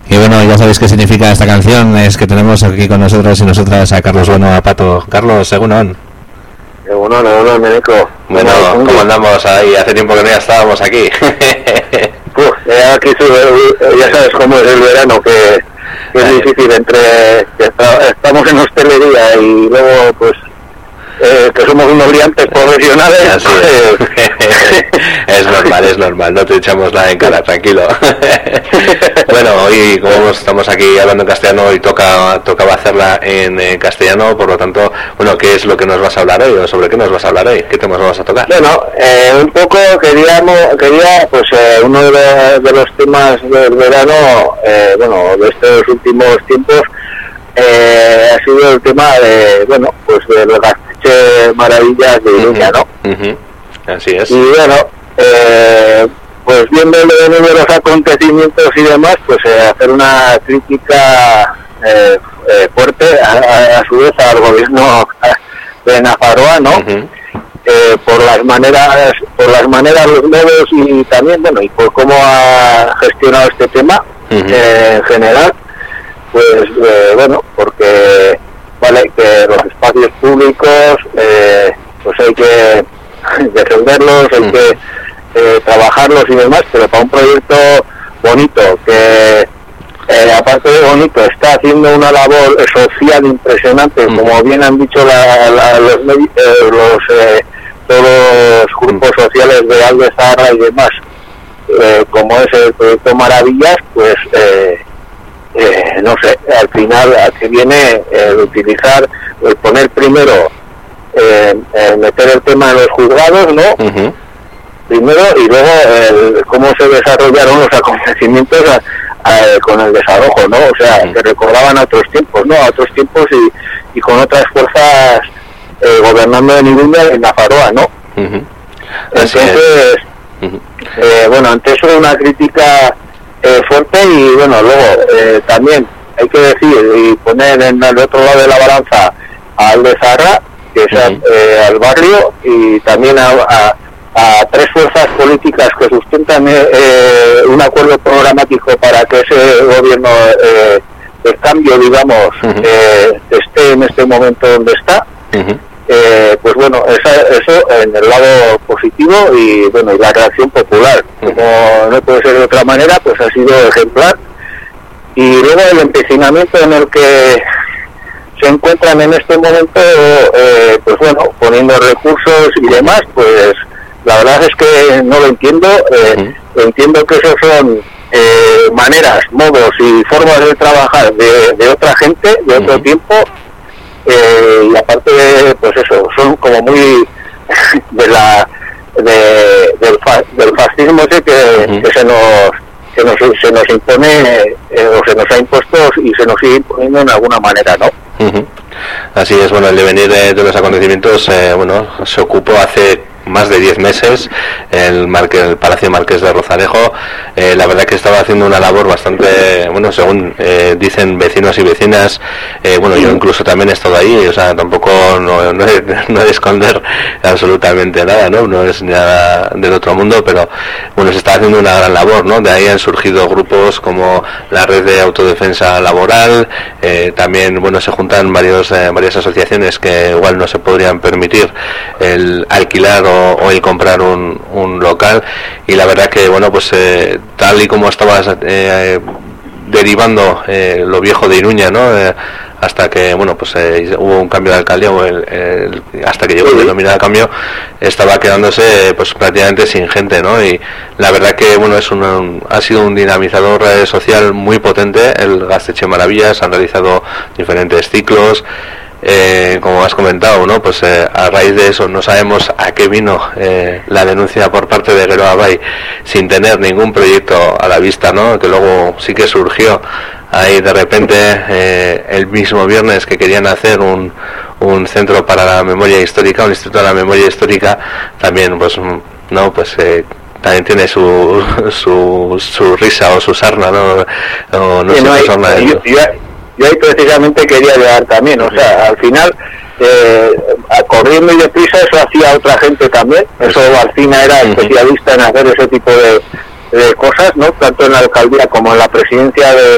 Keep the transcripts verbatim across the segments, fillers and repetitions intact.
Y bueno, ya sabéis qué significa esta canción, es que tenemos aquí con nosotros y nosotras a Carlos Bueno, a Pato. Carlos, Egunon. Egunon, Egunon, Meneco. Bueno, ¿cómo andamos ahí? Hace tiempo que no ya estábamos aquí. Uf, ya, aquí sube, ya sabes cómo es el verano, que, que es difícil entre que está, estamos en hostelería y luego pues eh, que somos unos brillantes profesionales. Así es. Es normal, es normal, no te echamos nada en cara, tranquilo. Bueno, hoy como estamos aquí hablando en castellano y toca tocaba hacerla en eh, castellano, por lo tanto, bueno, ¿qué es lo que nos vas a hablar hoy o sobre qué nos vas a hablar hoy? ¿Qué temas vamos a tocar? Bueno, eh, un poco queríamos, quería, pues eh, uno de los, de los temas del verano, eh, bueno, de estos últimos tiempos, eh, ha sido el tema de, bueno, pues de los Gazteche Maravillas de Iruña, ¿no? Uh-huh. Así es. Y bueno, eh, pues viendo de los acontecimientos y demás, pues eh, hacer una crítica eh, eh, fuerte a, a, a su vez al gobierno de Nafarroa, ¿no? Uh-huh. eh, por las maneras, por las maneras, los medios y también, bueno, y por cómo ha gestionado este tema uh-huh. eh, en general, pues eh, bueno, porque vale que los espacios públicos, eh, pues hay que defenderlos, hay uh-huh. que Eh, trabajarlos y demás, pero para un proyecto bonito que eh, aparte de bonito está haciendo una labor social impresionante, mm. como bien han dicho la, la, los, eh, los eh, todos los grupos mm. sociales de Aldezarra y demás, eh, como es el proyecto Maravillas, pues eh, eh, no sé, al final aquí viene el utilizar, el poner primero eh, el meter el tema en los juzgados, ¿no? Uh-huh. Primero, y luego el, cómo se desarrollaron los acontecimientos a, a, con el desalojo, ¿no? O sea, uh-huh. que recordaban a otros tiempos, ¿no? A otros tiempos y, y con otras fuerzas eh, gobernando en Iruña y en Nafarroa, ¿no? Uh-huh. Entonces, uh-huh. eh, bueno, ante eso una crítica eh, fuerte y, bueno, luego eh, también hay que decir y poner en el otro lado de la balanza a Aldezarra, que es uh-huh. eh, al barrio, y también a... a a tres fuerzas políticas que sustentan eh, eh, un acuerdo programático para que ese gobierno eh, de cambio, digamos, uh-huh. eh, esté en este momento donde está. Uh-huh. Eh, pues bueno, esa, eso en el lado positivo y bueno, y la reacción popular, uh-huh. como no puede ser de otra manera, pues ha sido ejemplar. Y luego el empecinamiento en el que se encuentran en este momento, eh, pues bueno, poniendo recursos y demás, pues la verdad es que no lo entiendo, eh, uh-huh. entiendo que esos son eh, maneras, modos y formas de trabajar de, de otra gente, de otro uh-huh. tiempo, eh, y aparte de, pues eso, son como muy de la de, del, fa, del fascismo ese que, uh-huh. que se nos que nos, se nos impone eh, o se nos ha impuesto y se nos sigue imponiendo en alguna manera, ¿no? Uh-huh. Así es, bueno, el devenir de, de los acontecimientos, eh, bueno, se ocupó hace más de diez meses el, Marque, el Palacio Marqués de Rozarejo. Eh, la verdad que estaba haciendo una labor bastante, bueno, según eh, dicen vecinos y vecinas, eh, bueno, yo incluso también he estado ahí, o sea, tampoco no, no, he, no he de esconder absolutamente nada, ¿no? No es nada del otro mundo, pero bueno, se está haciendo una gran labor, ¿no? De ahí han surgido grupos como la Red de Autodefensa Laboral, eh, también, bueno, se juntan varios, eh, varias asociaciones que igual no se podrían permitir el alquilar o o el comprar un, un local, y la verdad que bueno, pues eh, tal y como estabas eh, derivando eh, lo viejo de Iruña, ¿no? Eh, hasta que bueno, pues eh, hubo un cambio de alcaldía, o el, el, hasta que llegó el denominado cambio, estaba quedándose pues prácticamente sin gente, ¿no? Y la verdad que bueno, es una, un, ha sido un dinamizador eh, social muy potente el Gazteche Maravillas. Han realizado diferentes ciclos. Eh, como has comentado, ¿no? Pues eh, a raíz de eso no sabemos a qué vino eh, la denuncia por parte de Geroa Bai, sin tener ningún proyecto a la vista, ¿no? Que luego sí que surgió ahí de repente eh, el mismo viernes que querían hacer un, un centro para la memoria histórica, un instituto de la memoria histórica, también pues no pues eh, también tiene su, su su risa o su sarna, ¿no? O no sí, sé no qué hay, sarna de yo, yo, yo ahí precisamente quería llegar también, o sea, al final eh, corriendo y deprisa eso hacía otra gente también, eso Barcina era especialista en hacer ese tipo de, de cosas, ¿no? Tanto en la alcaldía como en la presidencia de,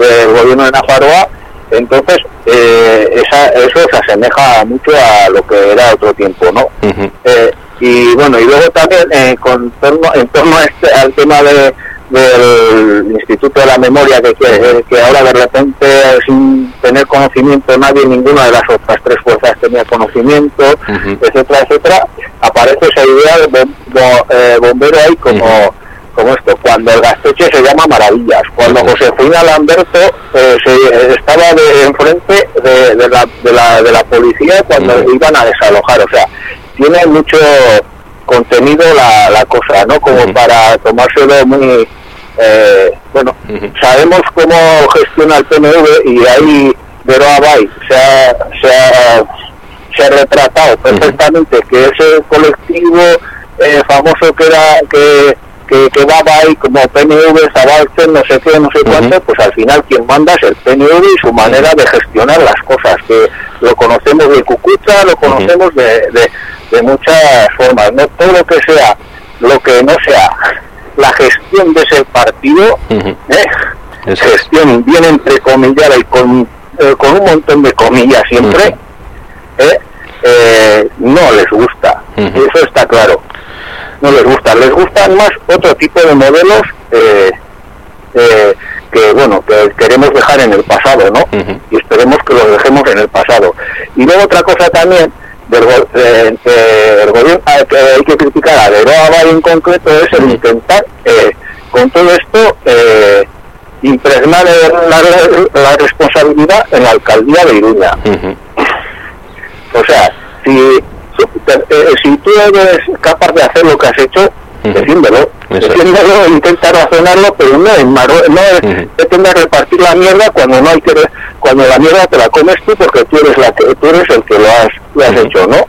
del gobierno de Nafarroa. Entonces eh, esa, eso se asemeja mucho a lo que era otro tiempo, ¿no? Uh-huh. eh, y bueno, y luego también eh, con torno, en torno a este, al tema de del Instituto de la Memoria, que, que, que ahora de repente, sin tener conocimiento nadie, ninguna de las otras tres fuerzas tenía conocimiento, uh-huh. etcétera, etcétera, aparece esa idea de bom, bo, eh, bombero ahí como, uh-huh. como esto, cuando el Gasteche se llama Maravillas, cuando uh-huh. Josefina Lamberto eh, se, estaba de, enfrente de, de, la, de, la, de la policía cuando uh-huh. iban a desalojar, o sea, tiene mucho contenido la, la cosa, ¿no? Como uh-huh. para tomárselo muy... Eh, bueno, uh-huh. sabemos cómo gestiona el P N V y ahí Vero Abay se ha, se ha, se ha retratado perfectamente uh-huh. que ese colectivo eh, famoso que era que, que, que va ahí como P N V, Zabalzen, no sé qué, no sé uh-huh. cuánto, pues al final quien manda es el P N V y su manera de gestionar las cosas, que lo conocemos de Cucucha, lo conocemos uh-huh. de, de, de muchas formas, no todo lo que sea, lo que no sea la gestión de ese partido, uh-huh. ¿eh? gestión bien entrecomillada y con, eh, con un montón de comillas siempre, uh-huh. ¿eh? Eh, no les gusta, uh-huh. eso está claro, no les gusta, les gustan más otro tipo de modelos eh, eh, que bueno, que queremos dejar en el pasado, ¿no? Uh-huh. Y esperemos que los dejemos en el pasado. Y luego otra cosa también del eh, eh, el gobierno eh, que hay que criticar a Vero Abay en concreto es el uh-huh. intentar eh, con todo esto eh, impregnar la, la, la responsabilidad en la alcaldía de Iruña. Uh-huh. O sea, si, eh, si tú eres capaz de hacer lo que has hecho, uh-huh. defiéndelo, defiéndelo, intenta razonarlo, pero no es malo, no es uh-huh. pretender repartir la mierda cuando no hay que, cuando la mierda te la comes tú porque tú eres la que, tú eres el que lo has, lo has uh-huh. hecho, ¿no?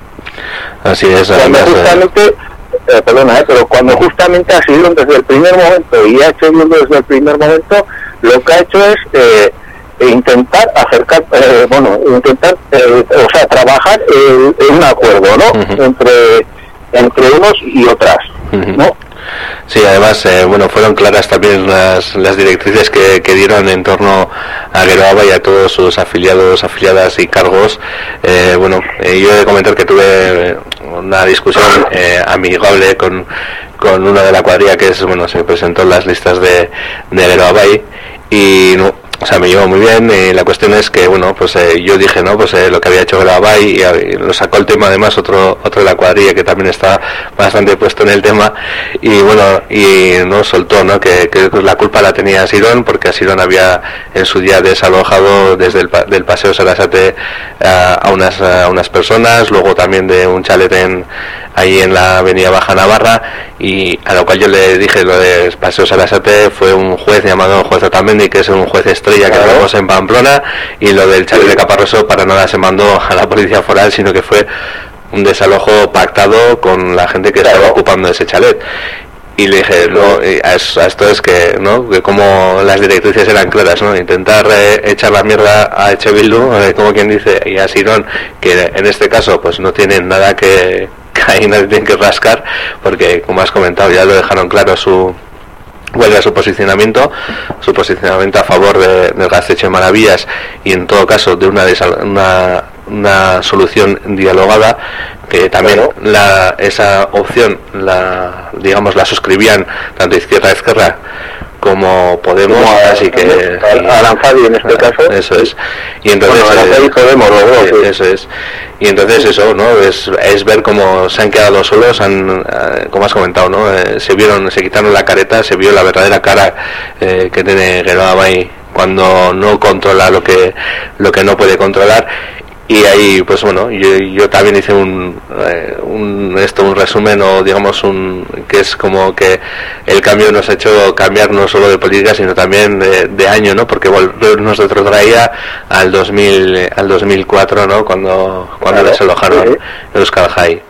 Así es. Cuando además, justamente, eh, perdona, eh, pero cuando justamente ha sido desde el primer momento y ha hecho desde el primer momento, lo que ha hecho es eh, intentar acercar, eh, bueno, intentar, eh, o sea, trabajar eh, en un acuerdo, ¿no? Uh-huh. Entre entre unos y otras, uh-huh. ¿no? Sí, además, eh, bueno, fueron claras también las, las directrices que, que dieron en torno a Vero Abay y a todos sus afiliados, afiliadas y cargos. Eh, bueno, eh, yo he de comentar que tuve una discusión eh, amigable con, con una de la cuadrilla que es, bueno, se presentó en las listas de, de Vero Abay y no, o sea, me llevó muy bien y la cuestión es que, bueno, pues eh, yo dije, ¿no? Pues eh, lo que había hecho Vero Abay y, y lo sacó el tema además otro otro de la cuadrilla que también está bastante puesto en el tema y bueno, y no soltó, ¿no? Que, que la culpa la tenía Sirón porque a Sirón había en su día desalojado desde el del Paseo Sarasate a, a unas a unas personas, luego también de un chalet en ahí en la avenida Baja Navarra y a lo cual yo le dije lo de Paseo Sarasate fue un juez llamado juez Otamendi que es un juez estrella que tenemos en Pamplona y lo del chalet de Caparroso para nada se mandó a la policía foral sino que fue un desalojo pactado con la gente que estaba ocupando ese chalet y le dije no, a esto es que no que como las directrices eran claras, no intentar eh, echar la mierda a Eche Bildu eh, como quien dice y a Sirón que en este caso pues no tienen nada que que ahí nadie tiene que rascar porque como has comentado ya lo dejaron claro su vuelve a su posicionamiento su posicionamiento a favor de, del Gasteche Maravillas y en todo caso de una una, una solución dialogada que también claro. la esa opción la digamos la suscribían tanto izquierda a izquierda como Podemos, como a, así que Aranzadi en este caso eso es y entonces bueno, Aranzadi, Podemos, luego, sí. eso es y entonces eso no es, es ver cómo se han quedado solos han como has comentado no eh, se vieron se quitaron la careta se vio la verdadera cara eh, que tiene Vero Abay cuando no controla lo que lo que no puede controlar y ahí pues bueno yo, yo también hice un, eh, un esto un resumen o digamos un que es como que el cambio nos ha hecho cambiar no solo de política sino también de, de año no porque nos retrotraía al dos mil al dos mil cuatro no cuando cuando claro, desalojaron sí. Euskal Jai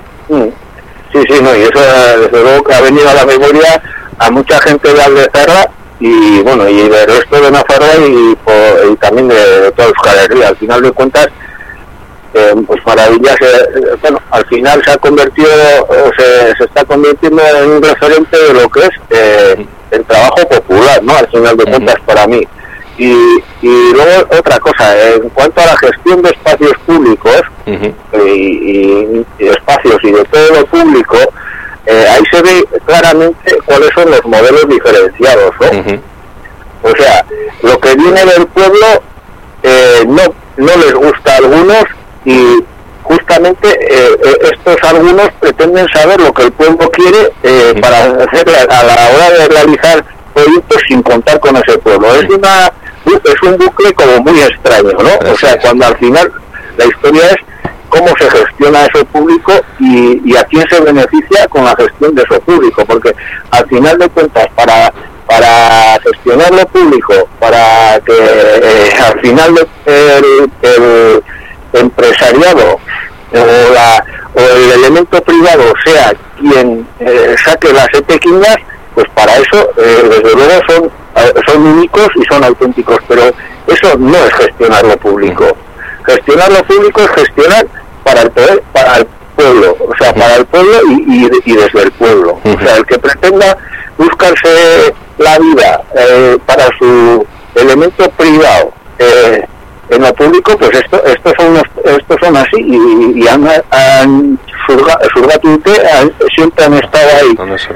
sí sí no y eso desde luego que ha venido a la memoria a mucha gente de Algezarra y bueno y del resto de Nafarroa y, y, y también de, de toda Euskal Herria al final de cuentas eh, pues Maravillas eh, bueno al final se ha convertido o se, se está convirtiendo en un referente de lo que es eh, el trabajo popular no al final de cuentas uh-huh. para mí Y, y luego otra cosa, en cuanto a la gestión de espacios públicos, uh-huh. y, y, y espacios y de todo lo público, eh, ahí se ve claramente cuáles son los modelos diferenciados, ¿no? Uh-huh. O sea, lo que viene del pueblo eh, no, no les gusta a algunos, y justamente eh, estos algunos pretenden saber lo que el pueblo quiere eh, uh-huh. para hacer a la hora de realizar proyectos sin contar con ese pueblo. Uh-huh. Es una es un bucle como muy extraño, ¿no? O sea, cuando al final la historia es cómo se gestiona eso público y, y a quién se beneficia con la gestión de eso público, porque al final de cuentas para para gestionar lo público, para que eh, al final el, el empresariado o, la, o el elemento privado sea quien eh, saque las pequeñas, pues para eso eh, desde luego son son únicos y son auténticos, pero eso no es gestionar lo público. Gestionar lo público es gestionar para el poder, para el pueblo, o sea, para el pueblo y, y, y desde el pueblo. O sea, el que pretenda buscarse la vida eh, para su elemento privado eh, en lo público, pues esto, estos son unos, estos son así y, y han, han surga, surgatute, han, siempre han estado ahí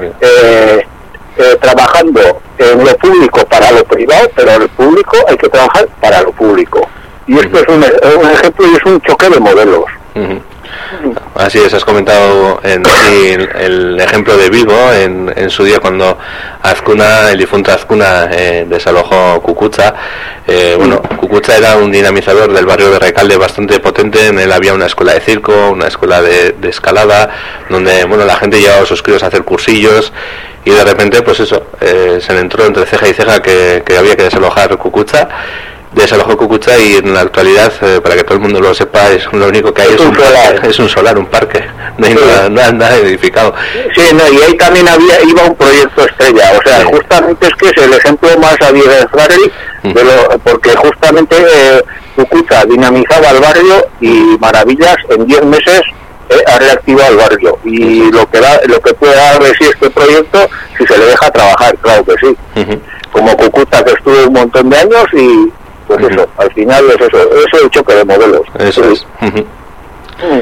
eh, eh, trabajando en lo público para lo privado, pero el público hay que trabajar para lo público. Y esto uh-huh. es un, un ejemplo y es un choque de modelos. Uh-huh. Así es, has comentado en, el, el ejemplo de Vigo en, en su día cuando Azcuna, el difunto Azcuna eh, desalojó Cucucha. Eh, bueno, Cucucha era un dinamizador del barrio de Recalde bastante potente. En él había una escuela de circo, una escuela de, de escalada, donde bueno la gente llevaba a sus críos a hacer cursillos, y de repente pues eso, eh, se le entró entre ceja y ceja que, que había que desalojar Cucucha. Desalojó Cucucha y en la actualidad, eh, para que todo el mundo lo sepa, es lo único que hay es, es un, un solar, es un solar, un parque, no hay sí. nada, nada, nada edificado. Sí, no, y ahí también había iba un proyecto estrella, o sea, sí. justamente es que es el ejemplo más abierto de Flarley, uh-huh. porque justamente eh, Cucucha dinamizaba el barrio y maravillas, en diez meses eh, ha reactivado el barrio, y uh-huh. lo que da, lo que puede dar de sí este proyecto, si se le deja trabajar, claro que sí. Uh-huh. Como Cucucha, que estuvo un montón de años y pues uh-huh. eso, al final es eso, eso es el choque de modelos. Eso sí. es. Uh-huh. Uh-huh.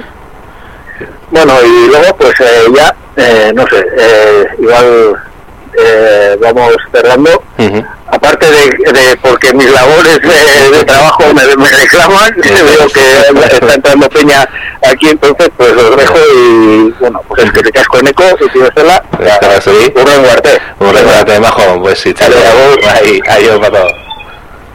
Bueno, y luego pues eh, ya, eh, no sé, eh, igual eh, vamos cerrando. Uh-huh. Aparte de, de porque mis labores de, de trabajo me, me reclaman, uh-huh. veo que está entrando peña aquí, entonces pues os dejo y bueno, pues es que te casco en eco y si Estela, un renguarte. Un renguarte, majo, pues si te hago ahí, ahí os va todo.